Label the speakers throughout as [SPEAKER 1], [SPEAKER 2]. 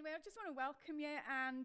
[SPEAKER 1] Anyway, I just want to welcome you. And,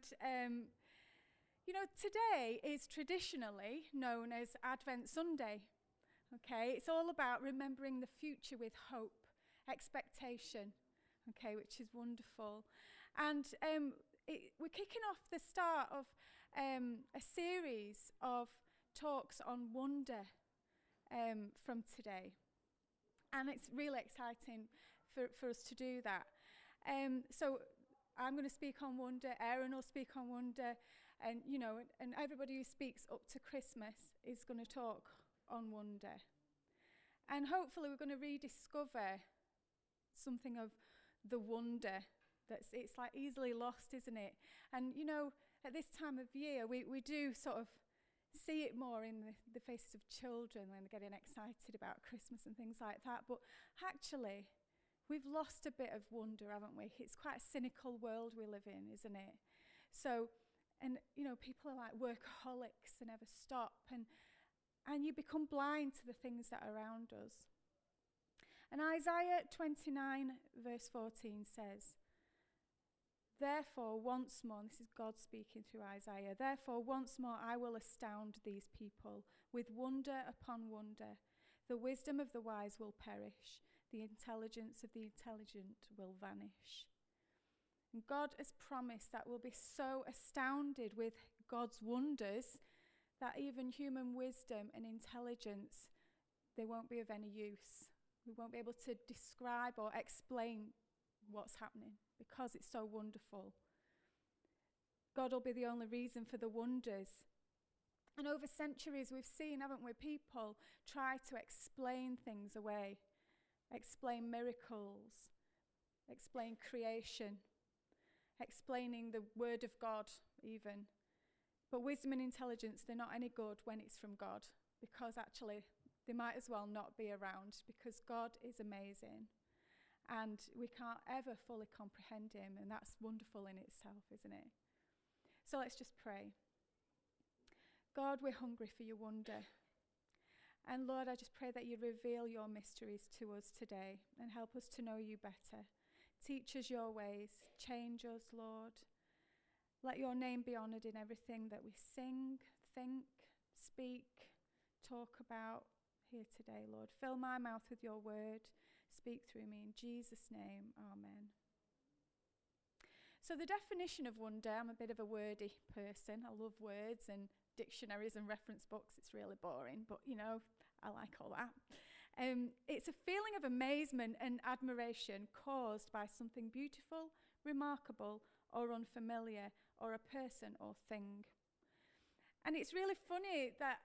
[SPEAKER 1] today is traditionally known as Advent Sunday. Okay, it's all about remembering the future with hope, expectation, okay, which is wonderful. And we're kicking off the start of a series of talks on wonder from today. And it's really exciting for us to do that. So I'm going to speak on wonder, Aaron will speak on wonder, and everybody who speaks up to Christmas is going to talk on wonder. And hopefully we're going to rediscover something of the wonder it's like easily lost, isn't it? And at this time of year we do sort of see it more in the faces of children when they're getting excited about Christmas and things like that. But actually, we've lost a bit of wonder, haven't we? It's quite a cynical world we live in, isn't it? So, and people are like workaholics and never stop, and you become blind to the things that are around us. And Isaiah 29 verse 14 says, "Therefore, once more," and this is God speaking through Isaiah, "Therefore, once more I will astound these people with wonder upon wonder. The wisdom of the wise will perish. The intelligence of the intelligent will vanish." And God has promised that we'll be so astounded with God's wonders that even human wisdom and intelligence, they won't be of any use. We won't be able to describe or explain what's happening because it's so wonderful. God will be the only reason for the wonders. And over centuries we've seen, haven't we, people try to explain things away, explain miracles, explain creation, explaining the word of God even. But wisdom and intelligence, they're not any good when it's from God, because actually they might as well not be around, because God is amazing and we can't ever fully comprehend him, and that's wonderful in itself, isn't it? So let's just pray. God, we're hungry for your wonder. And Lord, I just pray that you reveal your mysteries to us today and help us to know you better. Teach us your ways. Change us, Lord. Let your name be honoured in everything that we sing, think, speak, talk about here today, Lord. Fill my mouth with your word. Speak through me. In Jesus' name, amen. So the definition of wonder, I'm a bit of a wordy person. I love words and dictionaries and reference books. It's really boring, but I like all that. It's a feeling of amazement and admiration caused by something beautiful, remarkable, or unfamiliar, or a person or thing. And it's really funny that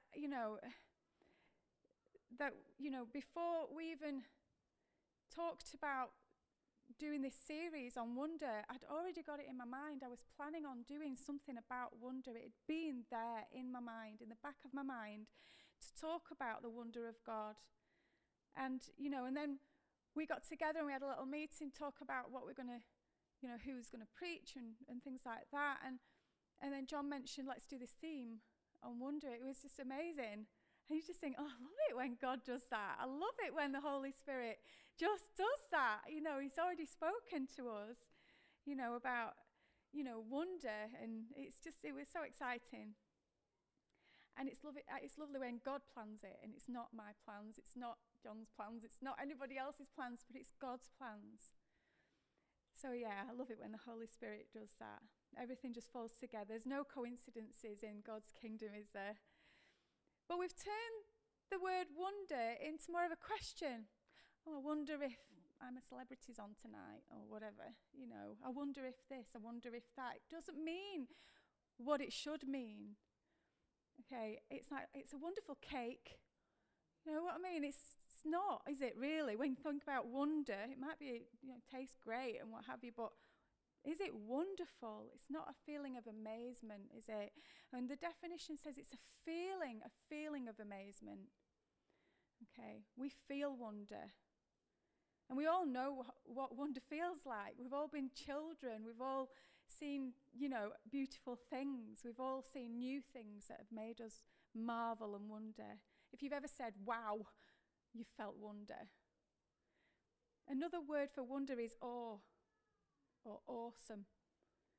[SPEAKER 1] before we even talked about doing this series on wonder, I'd already got it in my mind. I was planning on doing something about wonder. It had been there in my mind, in the back of my mind, to talk about the wonder of God. And, and then we got together and we had a little meeting, talk about what we're going to, who's going to preach and things like that. And then John mentioned, let's do this theme on wonder. It was just amazing. And you just think, I love it when God does that. I love it when the Holy Spirit just does that. He's already spoken to us, about, wonder. And it was so exciting. And it's lovely when God plans it. And it's not my plans. It's not John's plans. It's not anybody else's plans, but it's God's plans. So yeah, I love it when the Holy Spirit does that. Everything just falls together. There's no coincidences in God's kingdom, is there? But we've turned the word wonder into more of a question. I wonder if I'm a celebrity's on tonight or whatever. I wonder if this, I wonder if that. It doesn't mean what it should mean. Okay, it's a wonderful cake. You know what I mean? It's not, is it really? When you think about wonder, it might be, tastes great and what have you, but is it wonderful? It's not a feeling of amazement, is it? And the definition says it's a feeling of amazement. Okay, we feel wonder. And we all know what wonder feels like. We've all been children. We've all seen, beautiful things. We've all seen new things that have made us marvel and wonder. If you've ever said, wow, you felt wonder. Another word for wonder is awe or awesome.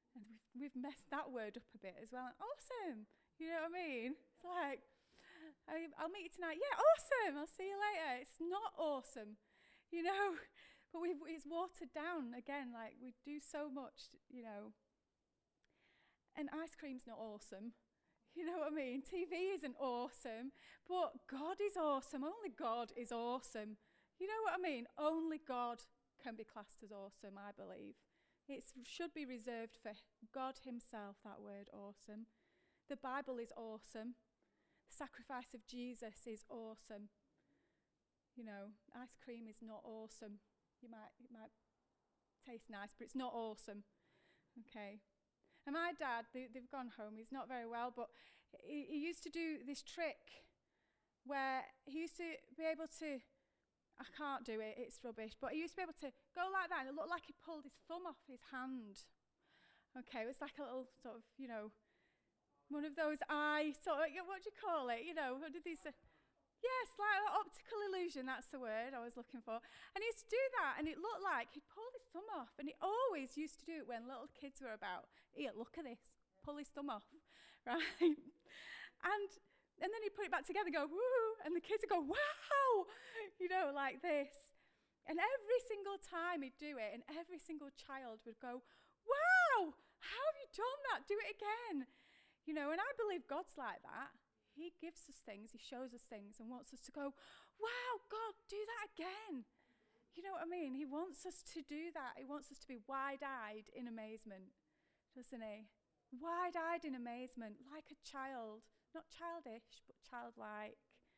[SPEAKER 1] And we've messed that word up a bit as well. Awesome. You know what I mean? It's like, I'll meet you tonight. Yeah, awesome. I'll see you later. It's not awesome, you know. But it's watered down again. Like, we do so much, you know. And ice cream's not awesome. You know what I mean? TV isn't awesome. But God is awesome. Only God is awesome. You know what I mean? Only God can be classed as awesome, I believe. It should be reserved for God himself, that word, awesome. The Bible is awesome. The sacrifice of Jesus is awesome. You know, ice cream is not awesome. It might taste nice, but it's not awesome. Okay. And my dad, they've gone home. He's not very well, but he used to do this trick where he used to be able to, I can't do it, it's rubbish, but he used to be able to go like that, and it looked like he pulled his thumb off his hand. Okay, it was like a little sort of, you know, one of those eye sort of, what do you call it? You know, what did these say? Yes, like optical illusion, that's the word I was looking for. And he used to do that, and it looked like he'd pulled his thumb off, and he always used to do it when little kids were about. Here, look at this, pull his thumb off, right? And then he'd put it back together and go, woo, and the kids would go, wow, you know, like this. And every single time he'd do it, and every single child would go, wow, how have you done that? Do it again. You know, and I believe God's like that. He gives us things, he shows us things, and wants us to go, wow, God, do that again. You know what I mean? He wants us to do that. He wants us to be wide-eyed in amazement, doesn't he? Wide-eyed in amazement, like a child. Not childish, but childlike.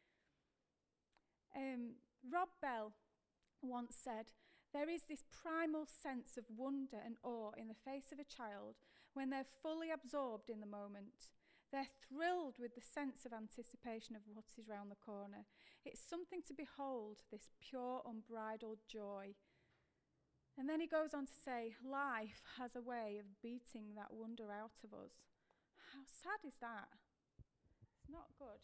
[SPEAKER 1] Rob Bell once said, there is this primal sense of wonder and awe in the face of a child when they're fully absorbed in the moment. They're thrilled with the sense of anticipation of what is round the corner. It's something to behold, this pure, unbridled joy. And then he goes on to say, life has a way of beating that wonder out of us. How sad is that? It's not good.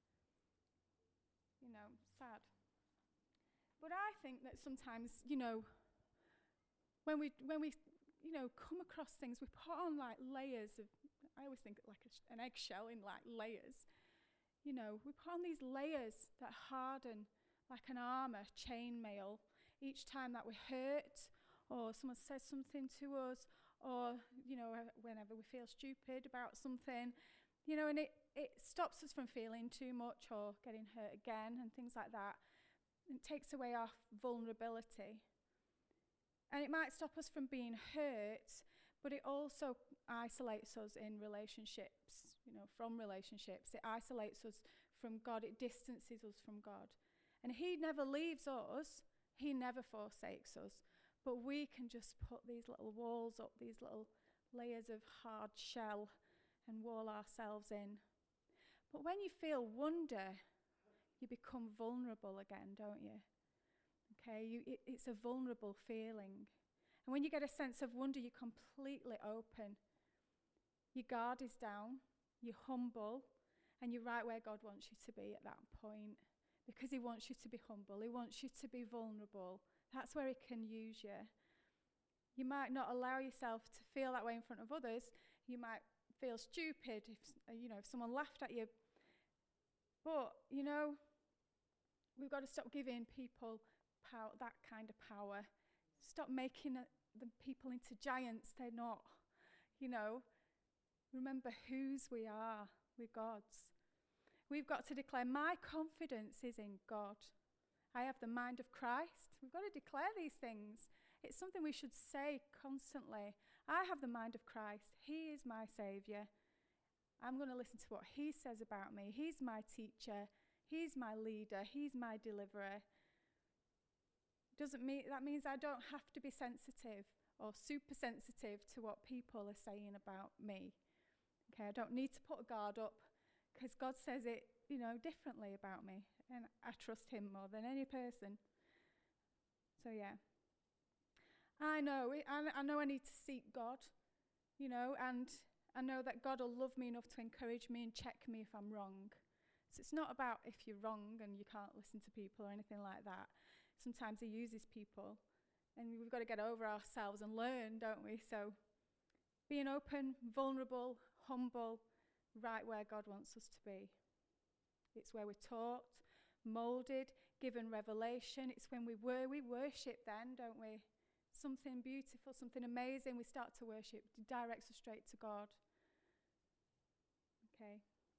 [SPEAKER 1] You know, sad. But I think that sometimes, you know, when we you know, come across things, we put on like layers of, I always think like an eggshell in like layers. You know, we put on these layers that harden like an armor, chainmail, each time that we're hurt, or someone says something to us, or, you know, whenever we feel stupid about something, you know, and it stops us from feeling too much or getting hurt again and things like that. It takes away our vulnerability. And it might stop us from being hurt, but it also isolates us in relationships, you know, from relationships. It isolates us from God. It distances us from God. And he never leaves us. He never forsakes us. But we can just put these little walls up, these little layers of hard shell, and wall ourselves in. But when you feel wonder, you become vulnerable again, don't you? Okay, it's a vulnerable feeling. And when you get a sense of wonder, you're completely open. Your guard is down, you're humble, and you're right where God wants you to be at that point. Because he wants you to be humble, he wants you to be vulnerable. That's where he can use you. You might not allow yourself to feel that way in front of others. You might feel stupid if someone laughed at you. But, you know, we've got to stop giving people that kind of power. Stop making the people into giants. They're not. You know, remember whose we are. We're God's. We've got to declare, my confidence is in God. I have the mind of Christ. We've got to declare these things. It's something we should say constantly. I have the mind of Christ. He is my Saviour. I'm going to listen to what he says about me. He's my teacher. He's my leader. He's my deliverer. That means I don't have to be sensitive or super sensitive to what people are saying about me. Okay, I don't need to put a guard up because God says it, you know, differently about me, and I trust him more than any person. So yeah, I know I need to seek God, you know, and I know that God will love me enough to encourage me and check me if I'm wrong. So it's not about if you're wrong and you can't listen to people or anything like that. Sometimes he uses people, and we've got to get over ourselves and learn, don't we? So Being open, vulnerable, humble, right where God wants us to be. It's where we're taught, moulded, given revelation. It's when we worship then, don't we? Something beautiful, something amazing. We start to worship. It directs us straight to God. Okay.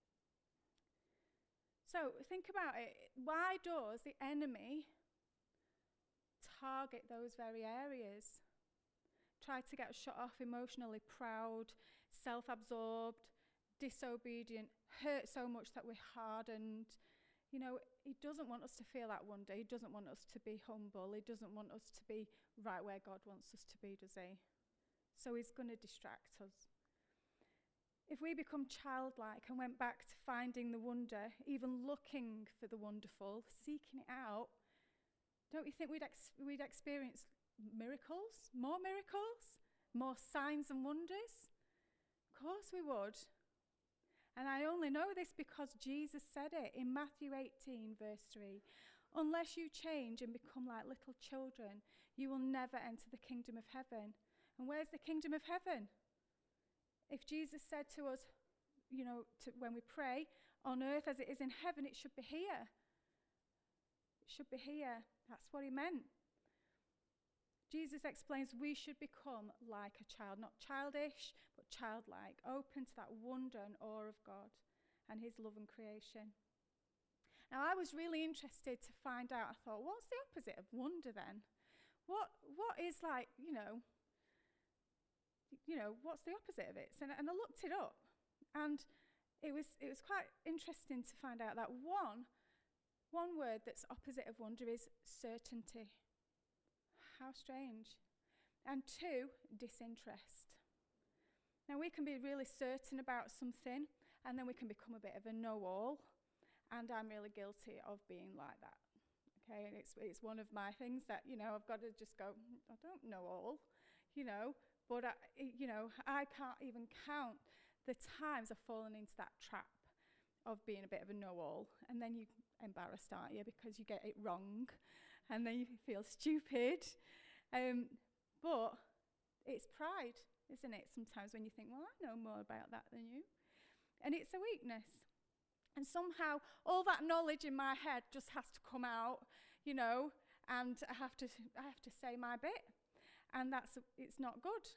[SPEAKER 1] So think about it. Why does the enemy target those very areas? Try to get us shut off, emotionally proud, self-absorbed, disobedient, hurt so much that we're hardened. You know, he doesn't want us to feel that wonder. He doesn't want us to be humble. He doesn't want us to be right where God wants us to be, does he? So he's going to distract us. If we become childlike and went back to finding the wonder, even looking for the wonderful, seeking it out, don't you think we'd experience miracles, more signs and wonders? Of course we would. And I only know this because Jesus said it in Matthew 18, verse 3. Unless you change and become like little children, you will never enter the kingdom of heaven. And where's the kingdom of heaven? If Jesus said to us, you know, when we pray, on earth as it is in heaven, it should be here. It should be here. That's what he meant. Jesus explains we should become like a child, not childish, but childlike, open to that wonder and awe of God and his love and creation. Now, I was really interested to find out. I thought, what's the opposite of wonder then? What is like, what's the opposite of it? And I looked it up, and it was quite interesting to find out that one word that's opposite of wonder is certainty. How strange. And 2, disinterest. Now, we can be really certain about something, and then we can become a bit of a know-all, and I'm really guilty of being like that. Okay, and it's one of my things that, I've got to just go, I don't know all, but, I can't even count the times I've fallen into that trap of being a bit of a know-all, and then you're embarrassed, aren't you, because you get it wrong, and then you feel stupid. But it's pride, isn't it? Sometimes when you think, well, I know more about that than you. And it's a weakness. And somehow all that knowledge in my head just has to come out, and I have to say my bit. And it's not good.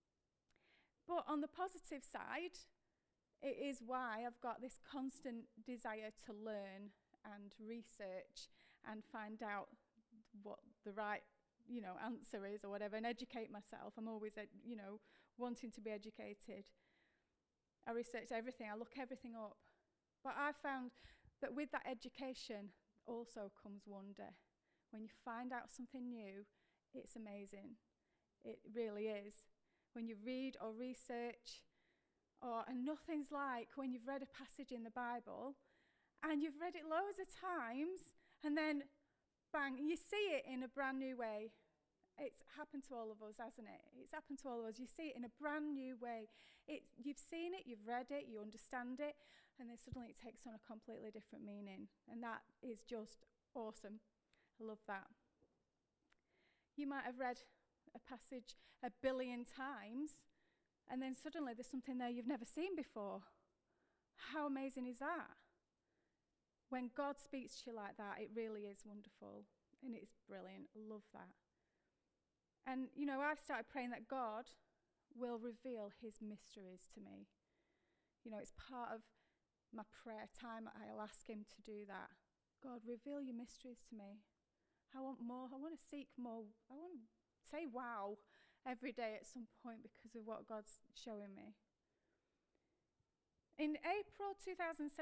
[SPEAKER 1] But on the positive side, it is why I've got this constant desire to learn and research and find out what the right answer is or whatever, and educate myself. I'm always wanting to be educated. I research everything, I look everything up. But I found that with that education also comes wonder. When you find out something new, it's amazing. It really is. When you read or research, and nothing's like when you've read a passage in the Bible and you've read it loads of times, and then bang, you see it in a brand new way. It's happened to all of us, hasn't it? It's happened to all of us. You see it in a brand new way. You've seen it, you've read it, you understand it, and then suddenly it takes on a completely different meaning. And that is just awesome. I love that. You might have read a passage 1 billion times, and then suddenly there's something there you've never seen before. How amazing is that? When God speaks to you like that, it really is wonderful, and it's brilliant. I love that. And, I've started praying that God will reveal his mysteries to me. It's part of my prayer time. I'll ask him to do that. God, reveal your mysteries to me. I want more. I want to seek more. I want to say wow every day at some point because of what God's showing me. In April 2017,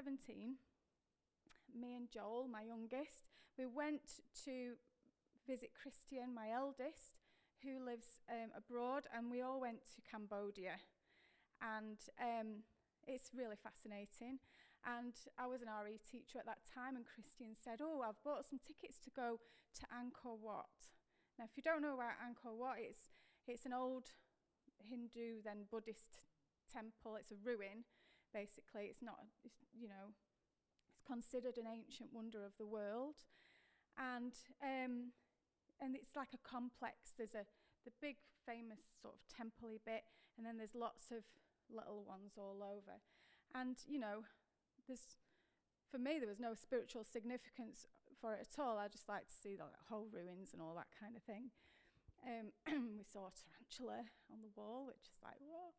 [SPEAKER 1] me and Joel, my youngest, we went to visit Christian, my eldest, who lives abroad, and we all went to Cambodia. And it's really fascinating. And I was an RE teacher at that time, and Christian said, I've bought some tickets to go to Angkor Wat. Now, if you don't know about Angkor Wat, it's an old Hindu, then Buddhist temple. It's a ruin, basically. It's considered an ancient wonder of the world. And it's like a complex. There's the big famous sort of temple-y bit, and then there's lots of little ones all over. And, for me, there was no spiritual significance for it at all. I just like to see the whole ruins and all that kind of thing. We saw a tarantula on the wall, which is like, whoa.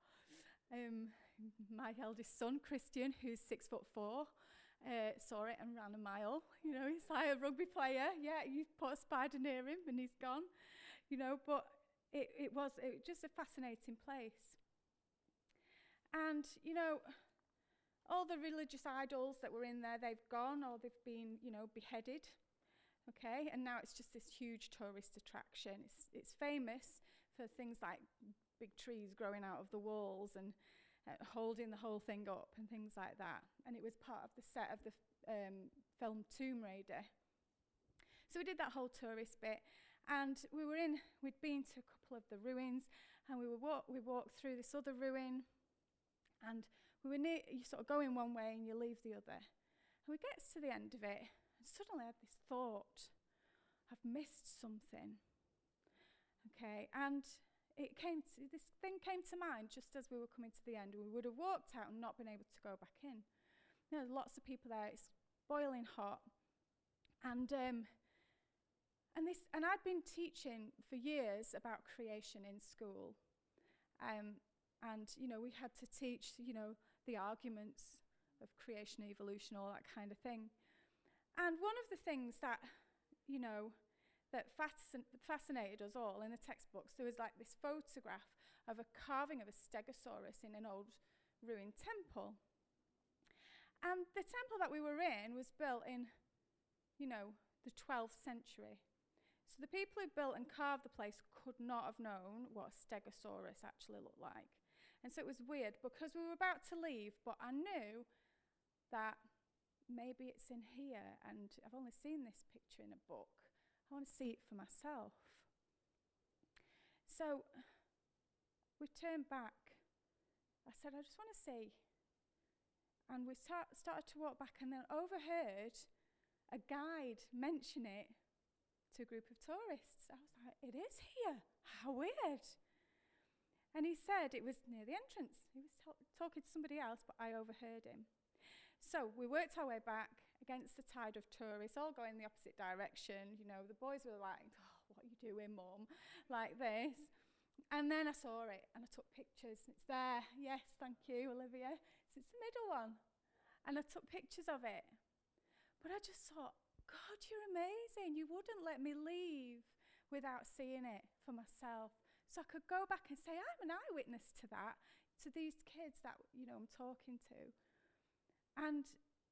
[SPEAKER 1] My eldest son, Christian, who's 6'4", saw it and ran a mile. He's like a rugby player. Yeah, you put a spider near him and he's gone. But it was just a fascinating place. And, all the religious idols that were in there, they've gone, or they've been, beheaded. Okay, and now it's just this huge tourist attraction. It's famous for things like big trees growing out of the walls and holding the whole thing up and things like that. And it was part of the set of the film Tomb Raider. So we did that whole tourist bit, and we'd been to a couple of the ruins, and we walked through this other ruin, and we were you sort of go in one way and you leave the other. And we get to the end of it, and suddenly I had this thought, I've missed something. Okay, and this thing came to mind just as we were coming to the end. We would have walked out and not been able to go back in. There's lots of people there, it's boiling hot. And I'd been teaching for years about creation in school. We had to teach, the arguments of creation, evolution, all that kind of thing. And one of the things that, that fascinated us all in the textbooks, there was like this photograph of a carving of a stegosaurus in an old ruined temple. And the temple that we were in was built in, the 12th century. So the people who built and carved the place could not have known what a stegosaurus actually looked like. And so it was weird because we were about to leave, but I knew that maybe it's in here, and I've only seen this picture in a book. I want to see it for myself. So we turned back. I said, I just want to see. And we started to walk back, and then overheard a guide mention it to a group of tourists. I was like, it is here. How weird. And he said it was near the entrance. He was talking to somebody else, but I overheard him. So we worked our way back against the tide of tourists, all going the opposite direction. The boys were like, oh, what are you doing, Mum? Like this. And then I saw it, and I took pictures. It's there. Yes, thank you, Olivia. It's the middle one. And I took pictures of it. But I just thought, God, you're amazing. You wouldn't let me leave without seeing it for myself. So I could go back and say, I'm an eyewitness to that, to these kids that, I'm talking to. And,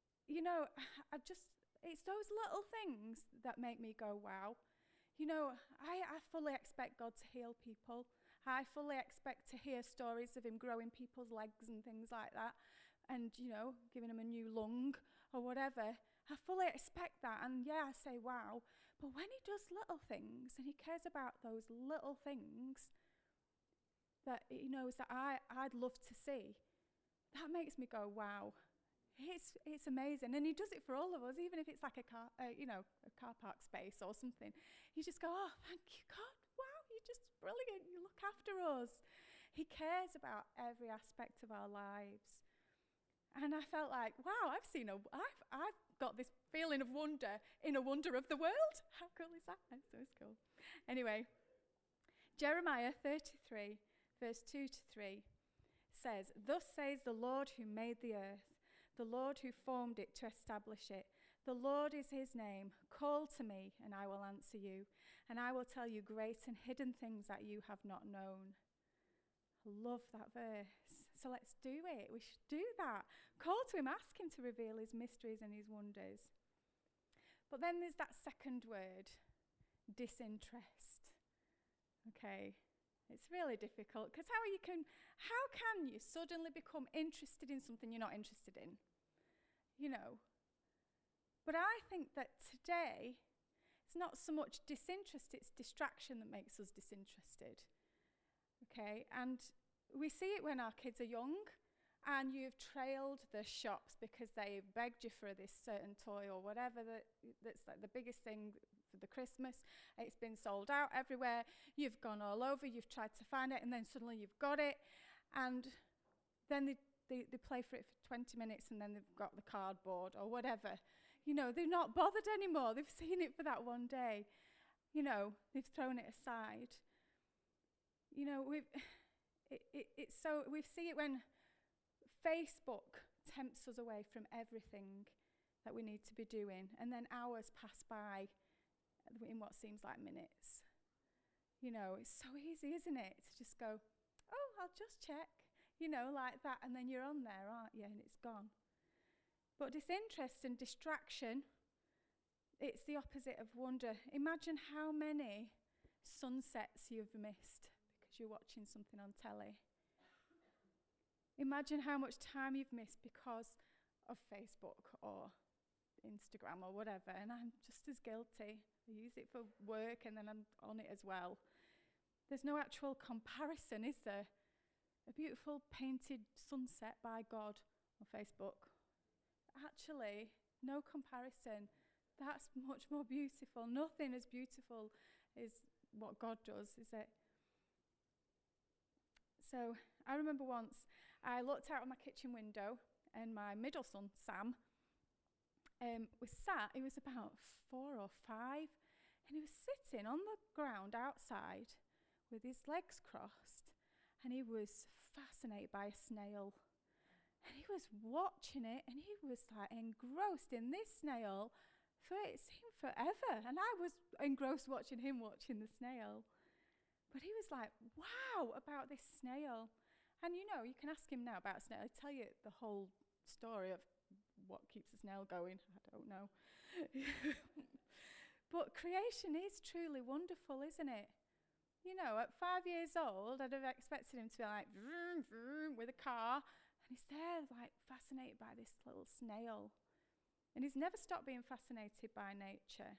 [SPEAKER 1] it's those little things that make me go, wow. I fully expect God to heal people. I fully expect to hear stories of him growing people's legs and things like that, and, giving them a new lung or whatever. I fully expect that, and I say, wow. But when he does little things, and he cares about those little things that he knows that I'd love to see, that makes me go, wow. It's amazing. And he does it for all of us, even if it's like a car park space or something. You just go, oh, thank you, God. Wow, you're just brilliant. You look after us. He cares about every aspect of our lives. And I felt like, wow, I've got this feeling of wonder in a wonder of the world. How cool is that? That's so cool. Anyway, Jeremiah 33, verse 2 to 3 says, Thus says the Lord who made the earth, the Lord who formed it to establish it. The Lord is his name. Call to me, and I will answer you, and I will tell you great and hidden things that you have not known. I love that verse. So let's do it. We should do that. Call to him, ask him to reveal his mysteries and his wonders. But then there's that second word, disinterest. Okay, it's really difficult because how can you suddenly become interested in something you're not interested in? But I think that today, it's not so much disinterest, it's distraction that makes us disinterested. Okay, and we see it when our kids are young and you've trailed the shops because they begged you for this certain toy or whatever that's like the biggest thing for the Christmas. It's been sold out everywhere. You've gone all over. You've tried to find it, and then suddenly you've got it. And then they play for it for 20 minutes, and then they've got the cardboard or whatever. You know, they're not bothered anymore. They've seen it for that one day. You know, they've thrown it aside. You know, we see it when Facebook tempts us away from everything that we need to be doing, and then hours pass by in what seems like minutes. You know, it's so easy, isn't it, to just go, oh, I'll just check, you know, like that, and then you're on there, aren't you, and it's gone. But disinterest and distraction, it's the opposite of wonder. Imagine how many sunsets you've missed because you're watching something on telly. Imagine how much time you've missed because of Facebook or Instagram or whatever, and I'm just as guilty. I use it for work and then I'm on it as well. There's no actual comparison, is there? A beautiful painted sunset by God on Facebook. Actually, no comparison. That's much more beautiful. Nothing as beautiful as what God does, is it? So I remember once I looked out of my kitchen window and my middle son, Sam, was sat. He was about 4 or 5, and he was sitting on the ground outside with his legs crossed, and he was fascinated by a snail. And he was watching it, and he was like engrossed in this snail for it seemed forever. And I was engrossed watching him watching the snail. But he was like, wow, about this snail. And you know, you can ask him now about a snail. He'll tell you the whole story of what keeps a snail going. I don't know. But creation is truly wonderful, isn't it? You know, at 5 years old, I'd have expected him to be like, vroom, vroom, with a car. And he's there, like, fascinated by this little snail. And he's never stopped being fascinated by nature.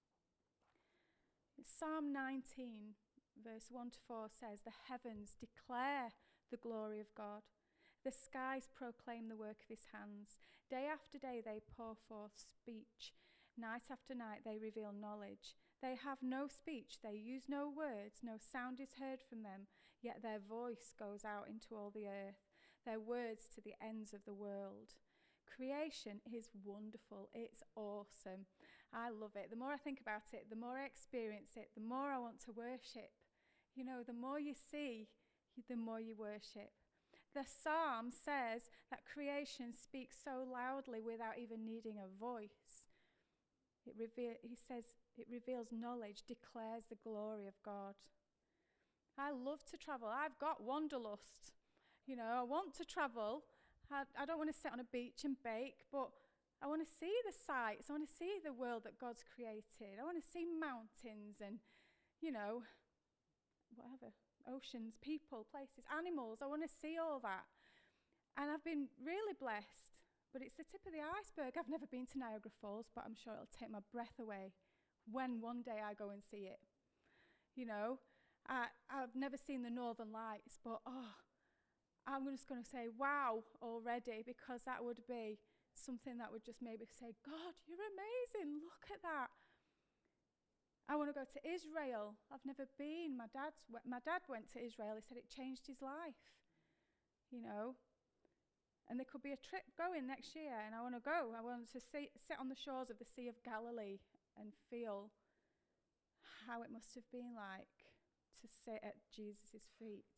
[SPEAKER 1] Psalm 19, verse 1 to 4 says, "The heavens declare the glory of God. The skies proclaim the work of his hands. Day after day they pour forth speech. Night after night they reveal knowledge. They have no speech, they use no words, no sound is heard from them, yet their voice goes out into all the earth, their words to the ends of the world." Creation is wonderful. It's awesome. I love it. The more I think about it, the more I experience it, the more I want to worship. You know, the more you see, the more you worship. The psalm says that creation speaks so loudly without even needing a voice. He says it reveals knowledge, declares the glory of God. I love to travel. I've got wanderlust. You know, I want to travel. I don't want to sit on a beach and bake, but I want to see the sights. I want to see the world that God's created. I want to see mountains and, you know, whatever, oceans, people, places, animals. I want to see all that. And I've been really blessed, but it's the tip of the iceberg. I've never been to Niagara Falls, but I'm sure it'll take my breath away when one day I go and see it. You know, I've never seen the Northern Lights, but I'm just going to say wow already, because that would be something that would just maybe say, God, you're amazing, look at that. I want to go to Israel. I've never been. My dad went to Israel. He said it changed his life, you know. And there could be a trip going next year, and I want to go. I want to sit on the shores of the Sea of Galilee and feel how it must have been like to sit at Jesus' feet.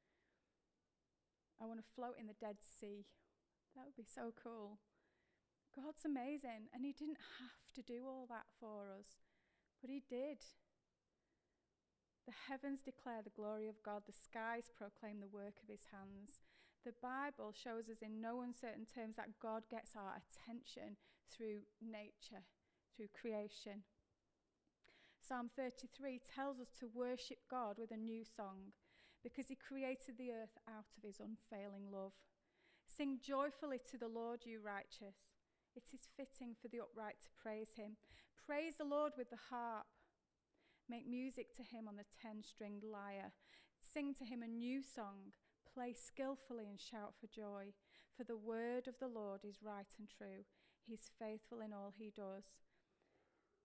[SPEAKER 1] I want to float in the Dead Sea. That would be so cool. God's amazing, and he didn't have to do all that for us, but he did. The heavens declare the glory of God. The skies proclaim the work of his hands. The Bible shows us in no uncertain terms that God gets our attention through nature, through creation. Psalm 33 tells us to worship God with a new song, because he created the earth out of his unfailing love. Sing joyfully to the Lord, you righteous. It is fitting for the upright to praise him. Praise the Lord with the harp. Make music to him on the 10-stringed lyre. Sing to him a new song. Play skillfully and shout for joy. For the word of the Lord is right and true. He's faithful in all he does.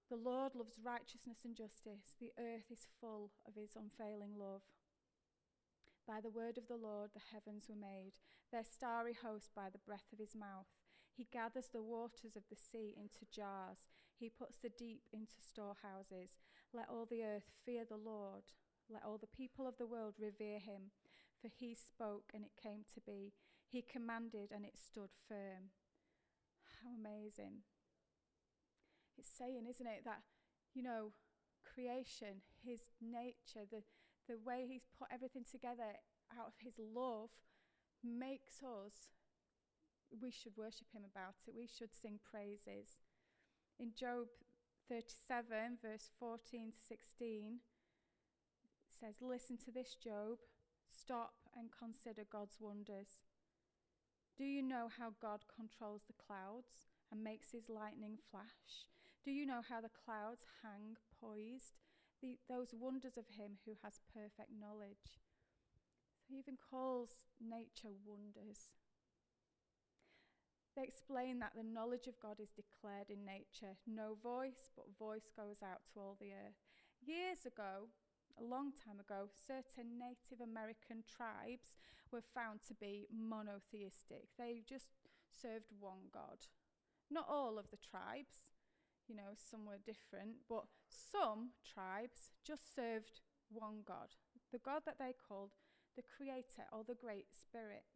[SPEAKER 1] The Lord loves righteousness and justice. The earth is full of his unfailing love. By the word of the Lord the heavens were made, their starry host by the breath of his mouth. He gathers the waters of the sea into jars. He puts the deep into storehouses. Let all the earth fear the Lord. Let all the people of the world revere him. For he spoke and it came to be. He commanded and it stood firm. How amazing. It's saying, isn't it, that, creation, his nature, the way he's put everything together out of his love makes us, we should worship him about it. We should sing praises. In Job 37, verse 14 to 16, it says, listen to this, Job. Stop and consider God's wonders. Do you know how God controls the clouds and makes his lightning flash? Do you know how the clouds hang poised? Those wonders of him who has perfect knowledge. So he even calls nature wonders. They explain that the knowledge of God is declared in nature. No voice, but voice goes out to all the earth. Years ago, a long time ago, certain Native American tribes were found to be monotheistic. They just served one God. Not all of the tribes, some were different, but some tribes just served one God, the God that they called the Creator or the Great Spirit.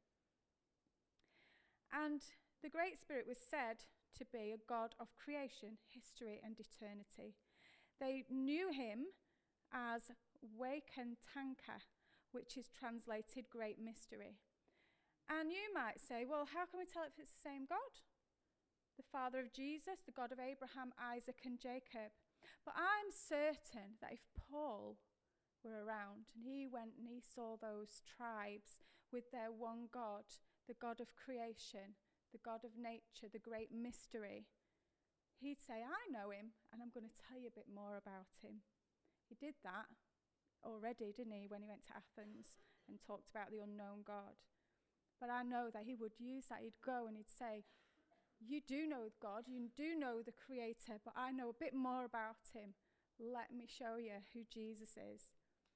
[SPEAKER 1] And the Great Spirit was said to be a God of creation, history, and eternity. They knew him as Wakantanka, which is translated Great Mystery. And you might say, well, how can we tell if it's the same God? The Father of Jesus, the God of Abraham, Isaac, and Jacob. But I'm certain that if Paul were around and he went and he saw those tribes with their one God, the God of creation, the God of nature, the great mystery, he'd say, I know him, and I'm going to tell you a bit more about him. He did that already, didn't he, when he went to Athens and talked about the unknown God. But I know that he would use that. He'd go and he'd say, you do know God, you do know the Creator, but I know a bit more about him. Let me show you who Jesus is.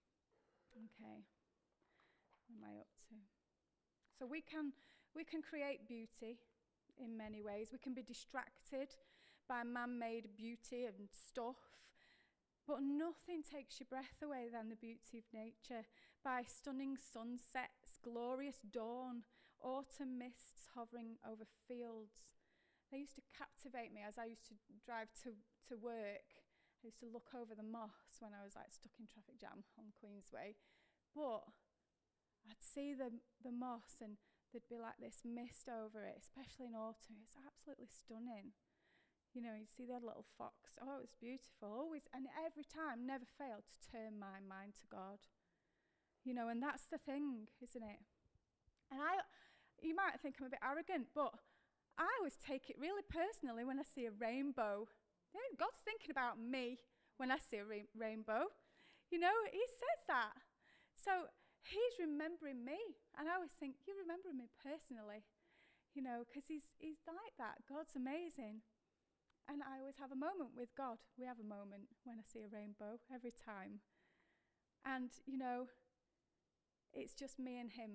[SPEAKER 1] Okay, what am I up to? So we can create beauty in many ways. We can be distracted by man-made beauty and stuff, but nothing takes your breath away than the beauty of nature. By stunning sunsets, glorious dawn, autumn mists hovering over fields. They used to captivate me as I used to drive to work. I used to look over the moss when I was stuck in traffic jam on Queensway. But I'd see the moss and there'd be this mist over it, especially in autumn. It's absolutely stunning. You'd see that little fox. Oh, it was beautiful. Always, and every time, never failed to turn my mind to God. And that's the thing, isn't it? And you might think I'm a bit arrogant, but I always take it really personally when I see a rainbow. God's thinking about me when I see a rainbow. He says that. So he's remembering me. And I always think, you remember me personally, because he's like that. God's amazing. And I always have a moment with God. We have a moment when I see a rainbow every time. And, it's just me and him.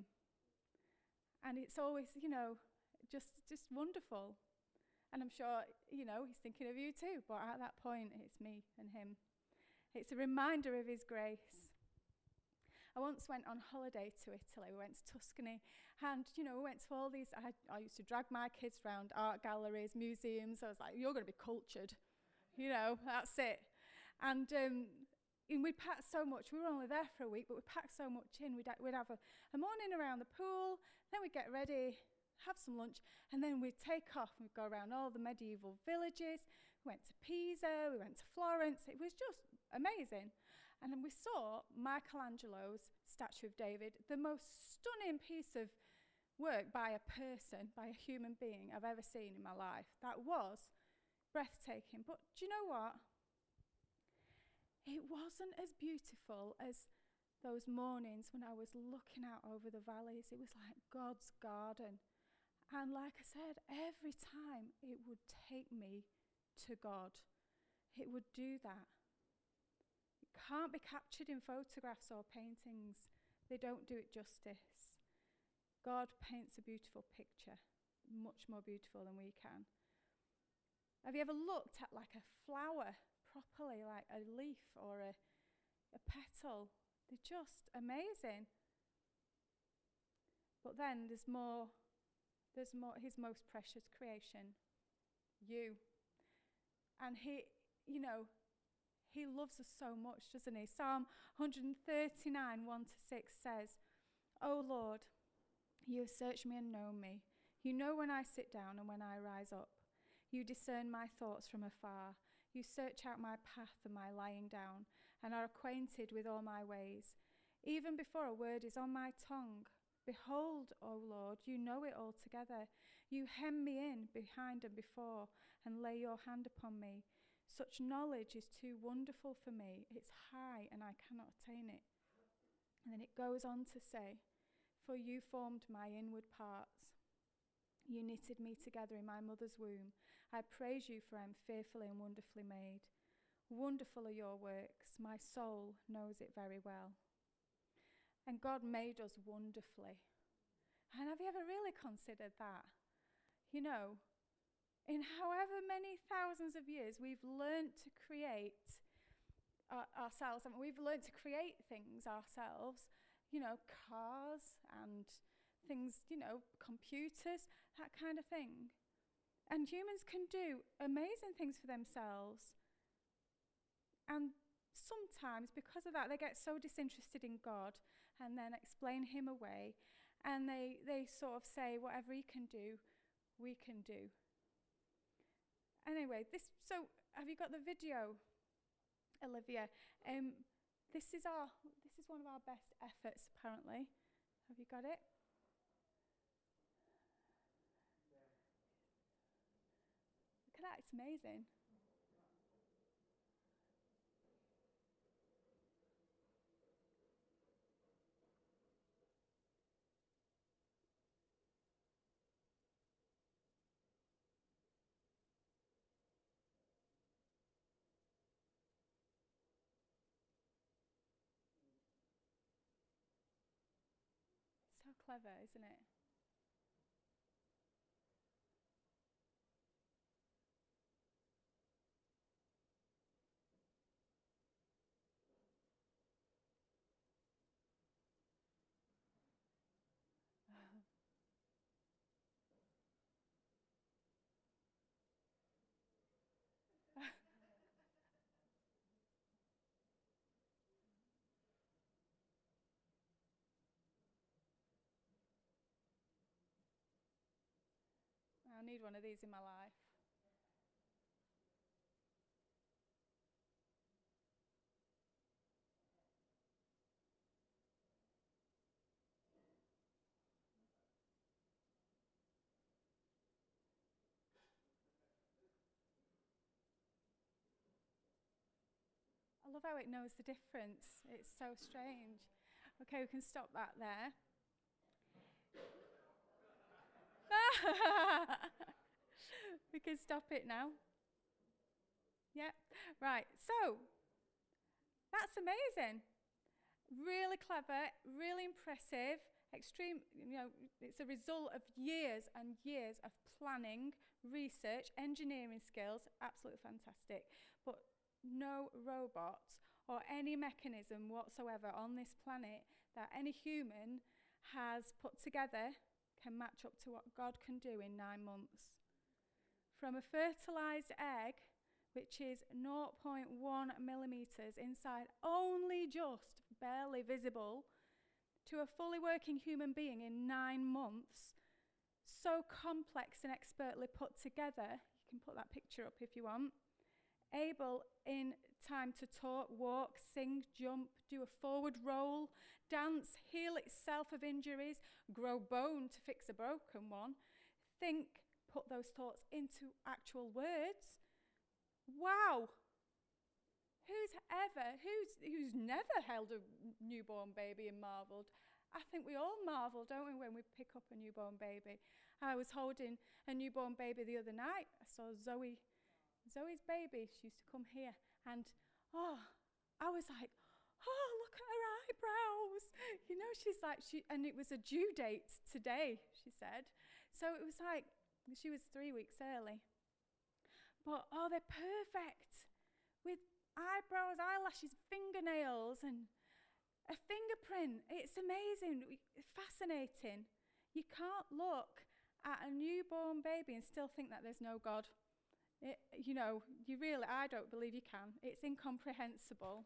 [SPEAKER 1] And it's always, just wonderful. And I'm sure, he's thinking of you too. But at that point, it's me and him. It's a reminder of his grace. I once went on holiday to Italy. We went to Tuscany. And, we went to all these, I used to drag my kids around art galleries, museums. I was like, you're going to be cultured. That's it. And we packed so much. We were only there for a week, but we packed so much in. We'd have a morning around the pool. Then we'd get ready, have some lunch, and then we'd take off. We'd go around all the medieval villages. We went to Pisa. We went to Florence. It was just amazing. And then we saw Michelangelo's statue of David, the most stunning piece of work by a person, by a human being I've ever seen in my life. That was breathtaking. But do you know what? It wasn't as beautiful as those mornings when I was looking out over the valleys. It was like God's garden. And like I said, every time it would take me to God. it would do that. It can't be captured in photographs or paintings. They don't do it justice. God paints a beautiful picture, much more beautiful than we can. Have you ever looked at like a flower properly, like a leaf or a petal? They're just amazing. But then there's more, his most precious creation, you. And he loves us so much, doesn't he? Psalm 139, 1-6 says, "O Lord, you have searched me and known me. You know when I sit down and when I rise up. You discern my thoughts from afar. You search out my path and my lying down, and are acquainted with all my ways. Even before a word is on my tongue, behold, O Lord, you know it altogether. You hem me in behind and before, and lay your hand upon me. Such knowledge is too wonderful for me. It's high, and I cannot attain it." And then it goes on to say, "For you formed my inward parts. You knitted me together in my mother's womb. I praise you, for I am fearfully and wonderfully made. Wonderful are your works. My soul knows it very well." And God made us wonderfully. And have you ever really considered that? You know, in however many thousands of years we've learned to create ourselves, and we've learned to create things ourselves, cars and things, computers, that kind of thing. And humans can do amazing things for themselves. And sometimes, because of that, they get so disinterested in God and then explain him away. And they sort of say, whatever he can do, we can do. Anyway, so have you got the video, Olivia? This is one of our best efforts, apparently. Have you got it? Look at that, it's amazing. So clever, isn't it? I need one of these in my life. I love how it knows the difference. It's so strange. Okay, we can stop that there. We can stop it now. Yeah, right. So, that's amazing. Really clever, really impressive, extreme, it's a result of years and years of planning, research, engineering skills, absolutely fantastic. But no robot or any mechanism whatsoever on this planet that any human has put together can match up to what God can do in 9 months. From a fertilized egg, which is 0.1 millimeters inside, only just barely visible, to a fully working human being in 9 months, so complex and expertly put together. You can put that picture up if you want. Able in time to talk, walk, sing, jump, do a forward roll, dance, heal itself of injuries, grow bone to fix a broken one, think, put those thoughts into actual words. Wow! Who's never held a newborn baby and marvelled? I think we all marvel, don't we, when we pick up a newborn baby? I was holding a newborn baby the other night. I saw Zoe Zoe's baby, she used to come here, and I was like, oh, look at her eyebrows. You know, she's like, and it was a due date today, she said. So it was like, she was 3 weeks early. But, they're perfect. With eyebrows, eyelashes, fingernails, and a fingerprint. It's amazing, fascinating. You can't look at a newborn baby and still think that there's no God. I don't believe you can. It's incomprehensible.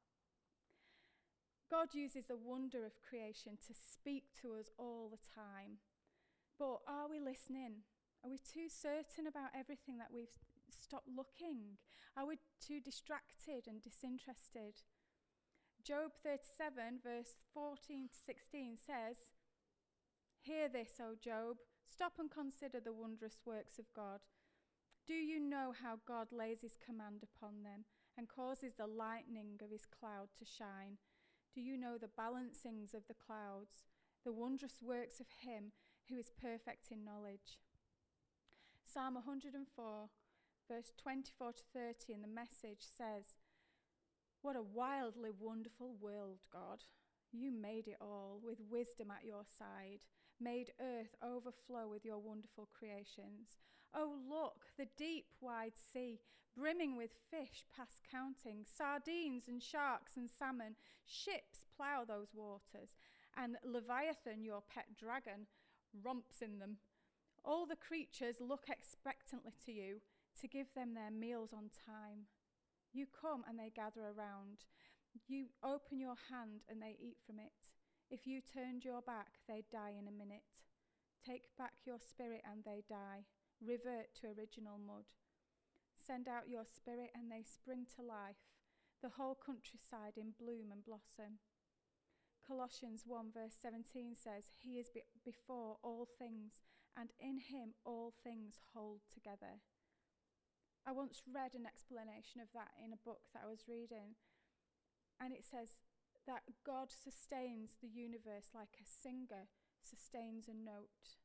[SPEAKER 1] God uses the wonder of creation to speak to us all the time. But are we listening? Are we too certain about everything that we've stopped looking? Are we too distracted and disinterested? Job 37, verse 14 to 16 says, "Hear this, O Job. Stop and consider the wondrous works of God. Do you know how God lays his command upon them and causes the lightning of his cloud to shine? Do you know the balancings of the clouds, the wondrous works of him who is perfect in knowledge?" Psalm 104, verse 24 to 30 in the Message says, "What a wildly wonderful world, God. You made it all with wisdom at your side, made earth overflow with your wonderful creations. Oh, look, the deep, wide sea, brimming with fish past counting, sardines and sharks and salmon. Ships plough those waters, and Leviathan, your pet dragon, romps in them. All the creatures look expectantly to you to give them their meals on time. You come and they gather around. You open your hand and they eat from it. If you turned your back, they'd die in a minute. Take back your spirit and they die. Revert to original mud. Send out your spirit and they spring to life, the whole countryside in bloom and blossom." Colossians 1 verse 17 says, "He is before all things, and in him all things hold together." I once read an explanation of that in a book that I was reading, and it says that God sustains the universe like a singer sustains a note.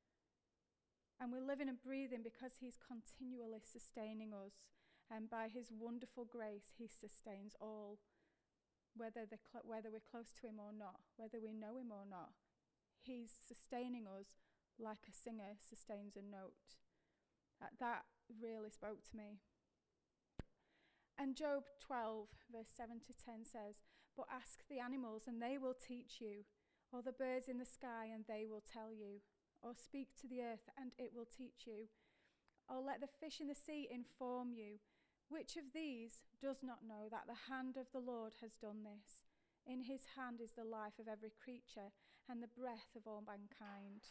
[SPEAKER 1] And we're living and breathing because he's continually sustaining us, and by his wonderful grace he sustains all, whether we're close to him or not, whether we know him or not. He's sustaining us like a singer sustains a note. That really spoke to me. And Job 12, verse 7 to 10 says, "But ask the animals and they will teach you, or the birds in the sky and they will tell you, or speak to the earth and it will teach you, or let the fish in the sea inform you. Which of these does not know that the hand of the Lord has done this? In his hand is the life of every creature and the breath of all mankind."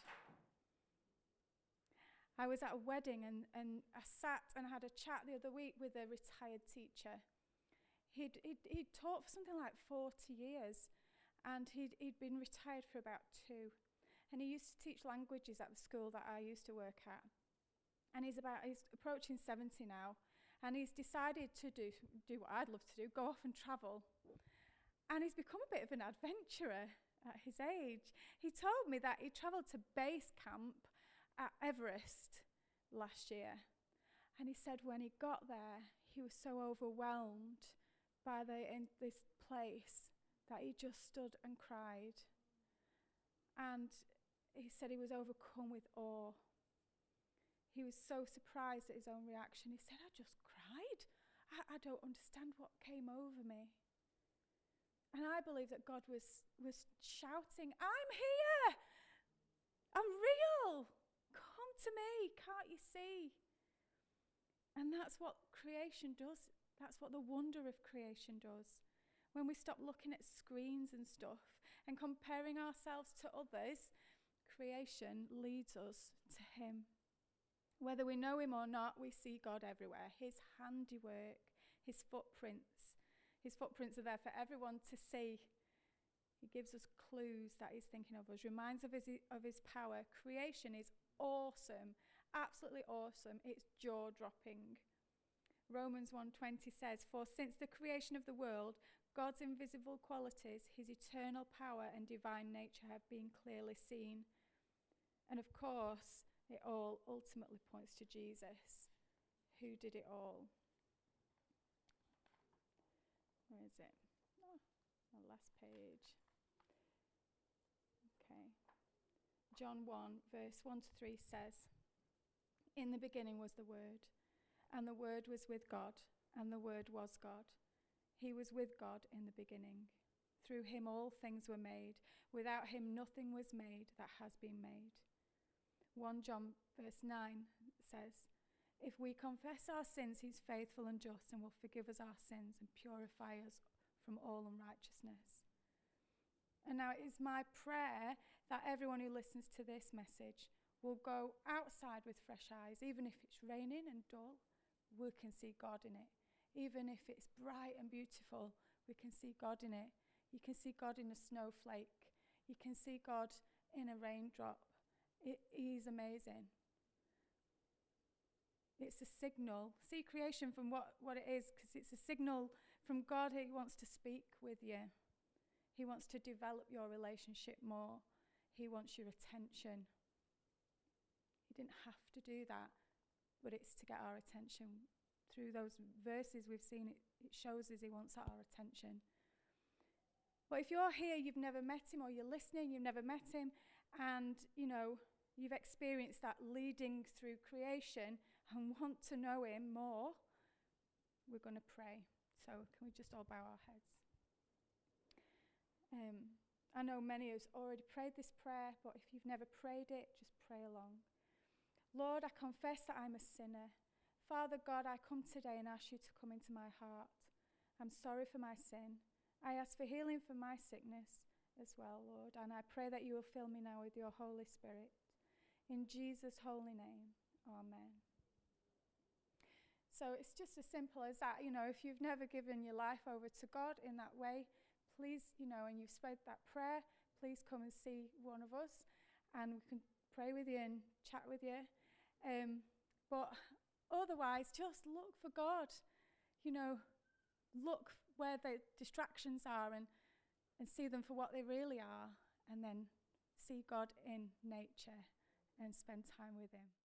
[SPEAKER 1] I was at a wedding and I sat and had a chat the other week with a retired teacher. He'd taught for something like 40 years, and he'd been retired for about 2. And he used to teach languages at the school that I used to work at. And he's approaching 70 now, and he's decided to do what I'd love to do, go off and travel. And he's become a bit of an adventurer at his age. He told me that he travelled to base camp at Everest last year. And he said when he got there, he was so overwhelmed by this place that he just stood and cried. And he said he was overcome with awe. He was so surprised at his own reaction. He said, "I just cried. I don't understand what came over me." And I believe that God was shouting, "I'm here. I'm real. Come to me. Can't you see?" And that's what creation does. That's what the wonder of creation does. When we stop looking at screens and stuff and comparing ourselves to others, creation leads us to him. Whether we know him or not, we see God everywhere. His handiwork, his footprints. His footprints are there for everyone to see. He gives us clues that he's thinking of us, reminds of his power. Creation is awesome, absolutely awesome. It's jaw-dropping. Romans 1:20 says, "For since the creation of the world, God's invisible qualities, his eternal power and divine nature have been clearly seen." And of course, it all ultimately points to Jesus, who did it all. Where is it? Oh, the last page. Okay. John 1, verse 1 to 3 says, "In the beginning was the Word, and the Word was with God, and the Word was God. He was with God in the beginning. Through him all things were made. Without him nothing was made that has been made." 1 John verse 9 says, "If we confess our sins, he's faithful and just and will forgive us our sins and purify us from all unrighteousness." And now it is my prayer that everyone who listens to this message will go outside with fresh eyes. Even if it's raining and dull, we can see God in it. Even if it's bright and beautiful, we can see God in it. You can see God in a snowflake. You can see God in a raindrop. He's amazing. It's a signal. See creation from what it is, because it's a signal from God. He wants to speak with you. He wants to develop your relationship more. He wants your attention. He didn't have to do that, but it's to get our attention. Through those verses we've seen, it shows us he wants our attention. But if you're here, you've never met him, or you're listening, you've never met him, and you've experienced that leading through creation and want to know him more, we're going to pray. So can we just all bow our heads? I know many of us already prayed this prayer, but if you've never prayed it, just pray along. Lord, I confess that I'm a sinner. Father God, I come today and ask you to come into my heart. I'm sorry for my sin. I ask for healing for my sickness as well, Lord, and I pray that you will fill me now with your Holy Spirit. In Jesus' holy name, amen. So it's just as simple as that. If you've never given your life over to God in that way, please, and you've said that prayer, please come and see one of us, and we can pray with you and chat with you. But otherwise, just look for God. Look where the distractions are and see them for what they really are, and then see God in nature and spend time with him.